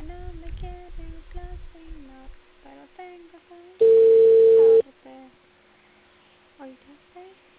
no me quiere en clase, no, pero tengo suerte. Hoy ya sé